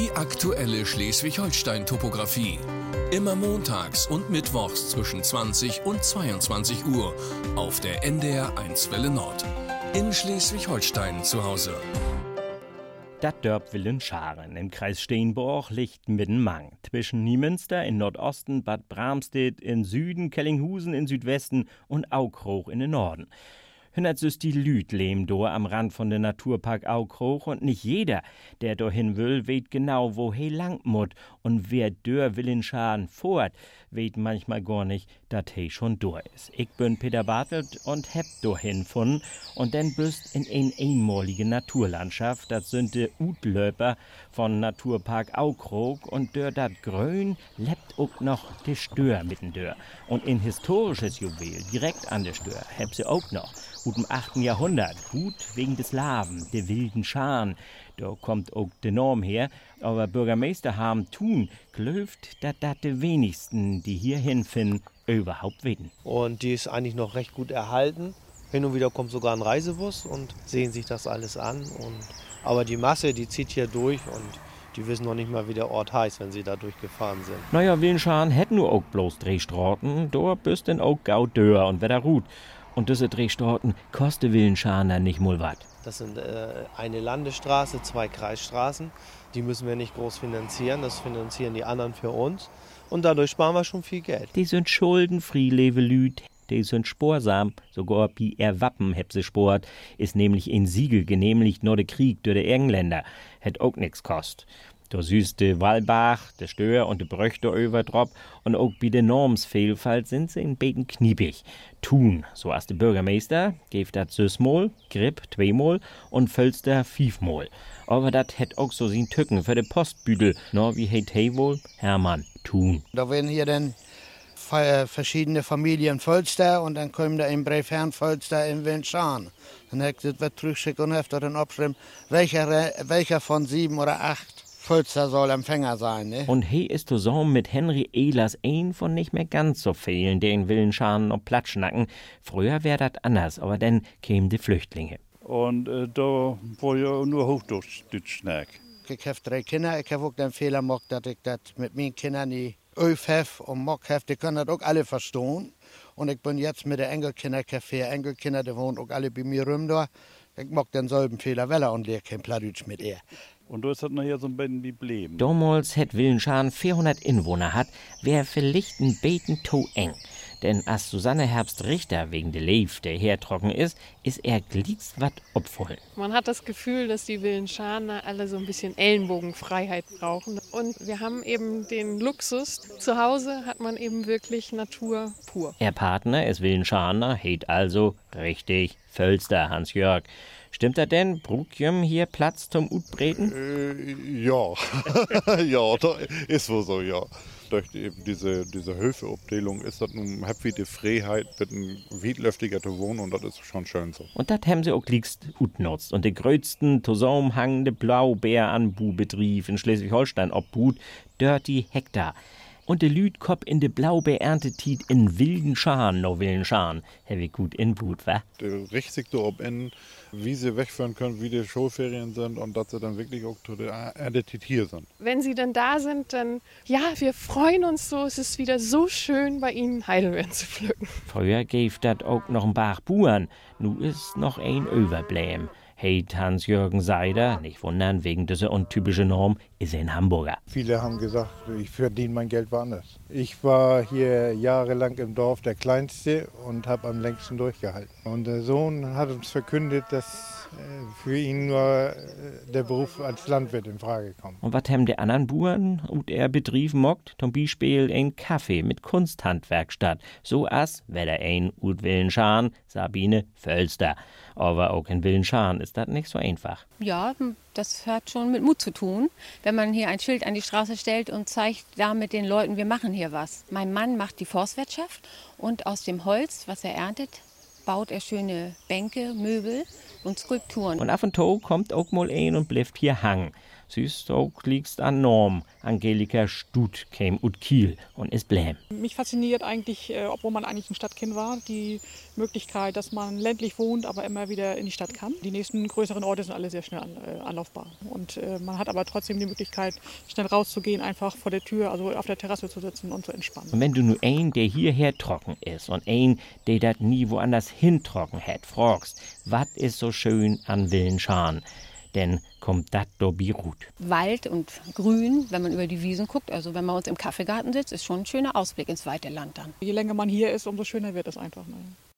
Die aktuelle Schleswig-Holstein-Topographie. Immer montags und mittwochs zwischen 20 und 22 Uhr auf der NDR 1 Welle Nord. In Schleswig-Holstein zu Hause. Das Dörp Willenscharen im Kreis Steenborg liegt mitten Mang. Zwischen Niemünster in Nordosten, Bad Bramstedt in Süden, Kellinghusen in Südwesten und Aukroch in den Norden. Hünnert süß die Lüd leben do am Rand von der Naturpark Aukroch und nicht jeder, der dorthin will, weet genau, wo he lang mut und wer dör Willenscharen fort, weet manchmal gar nicht, dat he schon durch ist. Ich bin Peter Bartelt und heb dorthin gefunden und dann büst in ein einmalige Naturlandschaft, das sind de Utlöper von Naturpark Aukroch und dör dat Grün lebt auch noch de Stör mittendör. Und in historisches Juwel direkt an der Stör heb sie auch noch. Gut im 8. Jahrhundert, gut wegen des Laven, der wilden Scharen. Da kommt auch der Norm her. Aber Bürgermeister haben tun, glöft, dass das die wenigsten, die hier hinfinden, überhaupt weten. Und die ist eigentlich noch recht gut erhalten. Hin und wieder kommt sogar ein Reisebus und sehen sich das alles an. Aber die Masse, die zieht hier durch und die wissen noch nicht mal, wie der Ort heißt, wenn sie da durchgefahren sind. Naja, Willenscharen hätten nur auch bloß Drehstraßen, da bist denn auch Gaudör und Wetter gut. Und diese Drehstorten koste Willenscharen nicht mal wat. Das sind eine Landesstraße, 2 Kreisstraßen. Die müssen wir nicht groß finanzieren, das finanzieren die anderen für uns. Und dadurch sparen wir schon viel Geld. Die sind schuldenfrei, lebe Lüd. Die sind sporsam, sogar wie ihr Wappen heb sie sport, ist nämlich in Siegel genehmigt nur der Krieg durch die Engländer. Hätt auch nix kost. Da süß de Wallbach, de Stör und de Bröchter überdrap und auch bei der Normsvielfalt sind sie in beten kniepig. Tun, so as de Bürgermeister, geeft dat süßmol, Grip 2-mal und Völster 5-mal. Aber dat hätt auch so sin Tücken für de Postbüdel, no wie heit he wohl, Hermann, Tun. Da werden hier dann verschiedene Familien Völster und dann kommen da ein Brief Herrn Völster in Willenscharen. Dann hätt das wird zurückschicken und hätt dann abschreiben, welcher von 7 oder 8 Völster soll Empfänger sein, ne? Und he ist zusammen mit Henry Ehlers ein von nicht mehr ganz so vielen, der in Willenscharen noch Platschnacken. Früher wär dat anders, aber dann kämen die Flüchtlinge. Und da war ja nur Hochdeutsch schnack. Ich hab 3 Kinder, ich hab auch den Fehler gemacht, dass ich das mit meinen Kindern nicht öf und mock hef. Die können das auch alle verstehen. Und ich bin jetzt mit der Enkelkinder, ich hab 4 Enkelkinder, die wohnen auch alle bei mir rum da. Ich mock den selben Fehler, weil und lehr kein Plattdeutsch mit ihr. Und du hast das nachher so ein bisschen geblieben. Damals hätt Willenscharen 400 Inwohner hat, wär vielleicht ein beten to eng. Denn als Susanne Herbst-Richter wegen de Leif, der hertrocken ist er gliedst wat opvoll. Man hat das Gefühl, dass die Willenscharner alle so ein bisschen Ellenbogenfreiheit brauchen. Und wir haben eben den Luxus, zu Hause hat man eben wirklich Natur pur. Ihr Partner ist Willenscharner, heit also richtig Völster, Hans-Jörg. Stimmt das denn? Brugjem hier Platz zum Utbreten? Ja, ja, das ist wohl so, ja. Durch eben diese Höfeabteilung ist das nun wie die Freiheit, mit einem Wiedlöftiger zu wohnen und das ist schon schön so. Und das haben sie auch liegst utnutzt und die größten zusammenhangende Blaubeeranbu-Betrieb in Schleswig-Holstein obhut, Dirty Hektar. Und de Lüd kopp in de Blaubeerntetiet in wilden Scharen, no Willenscharen. Heavy gut inbut, wa? Der richtig so ob in, wie sie wegführen können, wie die Schulferien sind und dass sie dann wirklich auch zu der Erntetit hier sind. Wenn sie dann da sind, dann, ja, wir freuen uns so, es ist wieder so schön, bei ihnen Heidelbeeren zu pflücken. Früher gäf dat auch noch ein paar Buren, nu ist noch ein überbleiben. Heit Hans-Jürgen Seider, nicht wundern, wegen dieser untypischen Norm, ist ein Hamburger. Viele haben gesagt, ich verdiene mein Geld woanders. Ich war hier jahrelang im Dorf der Kleinste und habe am längsten durchgehalten. Und der Sohn hat uns verkündet, dass für ihn nur der Beruf als Landwirt in Frage kommt. Und was haben die anderen Buren und er Betrieb mockt? Zum Beispiel ein Kaffee mit Kunsthandwerkstatt. So as weder ein ut Willenscharen, Sabine Völster. Aber auch in Willenscharen ist das nicht so einfach. Ja, das hat schon mit Mut zu tun, wenn man hier ein Schild an die Straße stellt und zeigt damit den Leuten, wir machen hier was. Mein Mann macht die Forstwirtschaft und aus dem Holz, was er erntet, baut er schöne Bänke, Möbel und Skulpturen. Und ab und zu kommt auch mal ein und bleibt hier hang. Süß auch liegst an Norm. Angelika Stut käm ut Kiel und ist bläm. Mich fasziniert eigentlich, obwohl man eigentlich ein Stadtkind war, die Möglichkeit, dass man ländlich wohnt, aber immer wieder in die Stadt kann. Die nächsten größeren Orte sind alle sehr schnell anlaufbar. Und man hat aber trotzdem die Möglichkeit, schnell rauszugehen, einfach vor der Tür, also auf der Terrasse zu sitzen und zu entspannen. Und wenn du nur ein, der hierher trocken ist und ein, der das nie woanders hin trocken hat, fragst, was ist so schön an Willenscharn? Denn kommt dat dobi gut. Wald und Grün, wenn man über die Wiesen guckt, also wenn man uns im Kaffeegarten sitzt, ist schon ein schöner Ausblick ins weite Land dann. Je länger man hier ist, umso schöner wird es einfach. Ne?